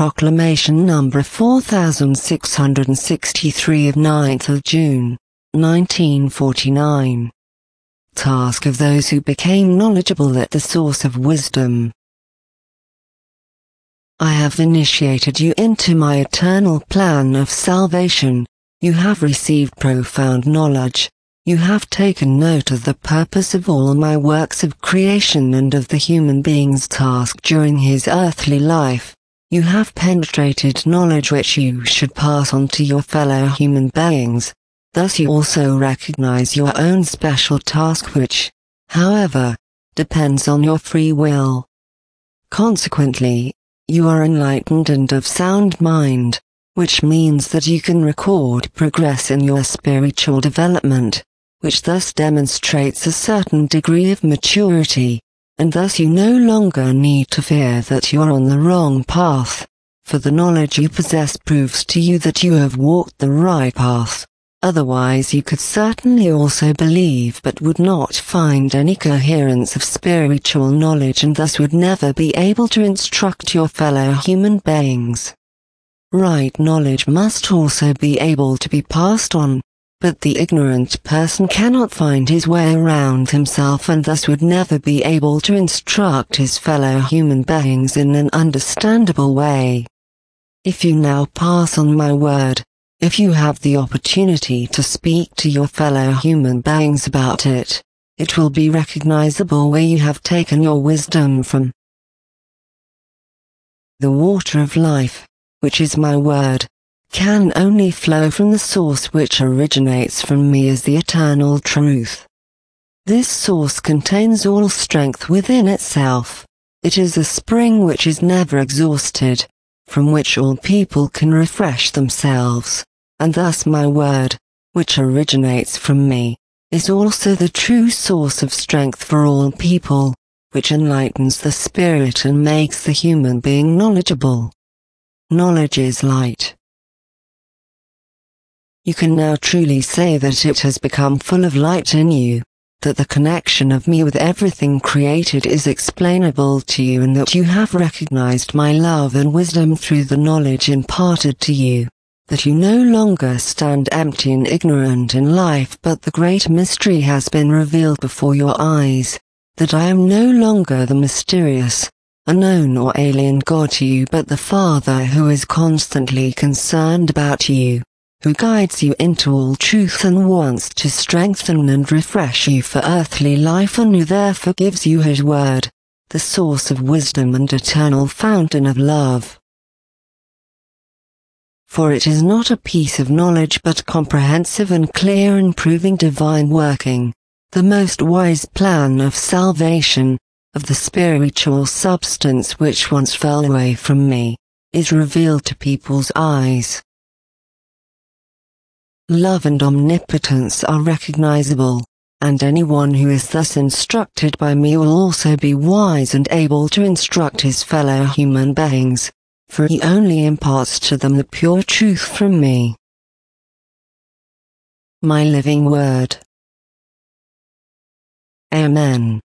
Proclamation number 4663 of 9th of June, 1949. Task of those who became knowledgeable at the source of wisdom. I have initiated you into my eternal plan of salvation. You have received profound knowledge. You have taken note of the purpose of all my works of creation and of the human being's task during his earthly life. You have penetrated knowledge which you should pass on to your fellow human beings. Thus you also recognize your own special task which, however, depends on your free will. Consequently, you are enlightened and of sound mind, which means that you can record progress in your spiritual development, which thus demonstrates a certain degree of maturity, and thus you no longer need to fear that you are on the wrong path, for the knowledge you possess proves to you that you have walked the right path. Otherwise you could certainly also believe but would not find any coherence of spiritual knowledge and thus would never be able to instruct your fellow human beings. Right knowledge must also be able to be passed on, but the ignorant person cannot find his way around himself and thus would never be able to instruct his fellow human beings in an understandable way. If you now pass on my word, if you have the opportunity to speak to your fellow human beings about it, it will be recognizable where you have taken your wisdom from. The water of life, which is my word, can only flow from the source which originates from me as the eternal truth. This source contains all strength within itself. It is a spring which is never exhausted, from which all people can refresh themselves. And thus my word, which originates from me, is also the true source of strength for all people, which enlightens the spirit and makes the human being knowledgeable. Knowledge is light. You can now truly say that it has become full of light in you, that the connection of me with everything created is explainable to you and that you have recognized my love and wisdom through the knowledge imparted to you. That you no longer stand empty and ignorant in life but the great mystery has been revealed before your eyes, that I am no longer the mysterious, unknown or alien God to you but the Father who is constantly concerned about you, who guides you into all truth and wants to strengthen and refresh you for earthly life and who therefore gives you his word, the source of wisdom and eternal fountain of love. For it is not a piece of knowledge but comprehensive and clear and proving divine working, the most wise plan of salvation, of the spiritual substance which once fell away from me, is revealed to people's eyes. Love and omnipotence are recognizable, and anyone who is thus instructed by me will also be wise and able to instruct his fellow human beings. For he only imparts to them the pure truth from me. My living word. Amen.